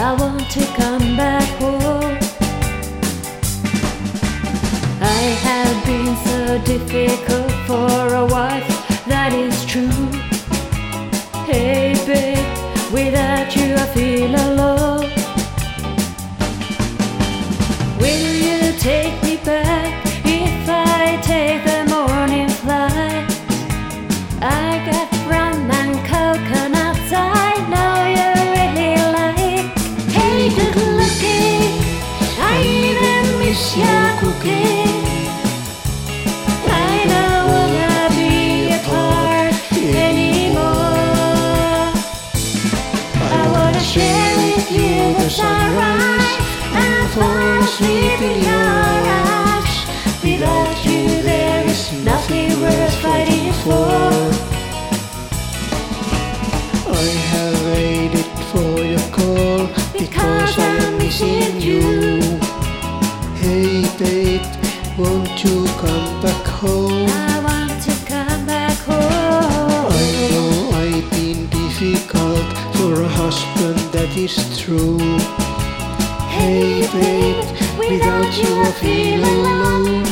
I want to come back home. I have been so difficult for a wife, that is true. Hey babe, without you I feel alone. Will you take me back if I take the morning flight? I got rum and coconuts I know you really like. Hey good looking, I even miss your cooking. I don't wanna be apart anymore. I wanna share with you the sunrise and fall asleep in your arms. Without you there is nothing worth fighting for. I have waited for your call because I am missing you. Hey babe, won't you come back home? I want to come back home. I know I've been difficult for a husband, that is true. Hey babe, without you I feel alone.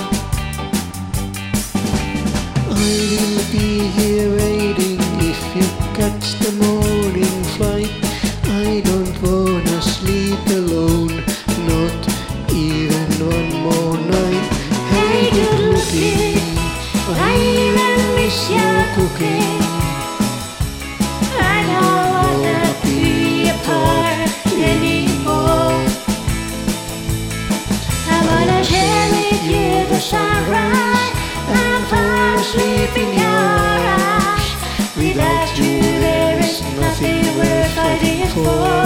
I will be here waiting if you catch the morning flight. I don't wanna sleep alone, not even one more night. Hey good looking, I even miss your cooking. I don't wanna be apart anymore. I wanna share with you the sunrise and fall asleep in your arms. Without you there is nothing worth fighting for.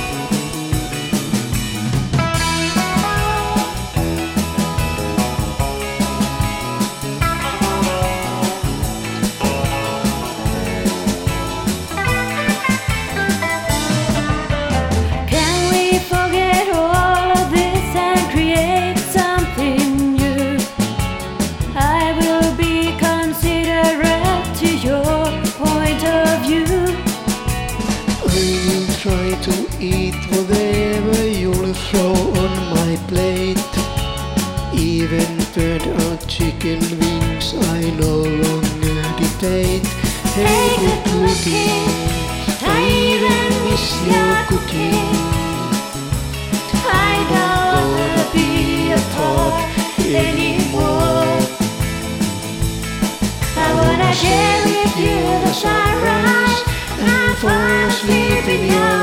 Can we forget all of this and create something new? I will be considerate to your point of view. I will try to eat whatever you'll throw on my plate. Even burnt out chicken wings I no longer debate. Hey good looking, I even miss your cooking. I don't wanna be apart anymore. I wanna share with you the sunrise and fall asleep in your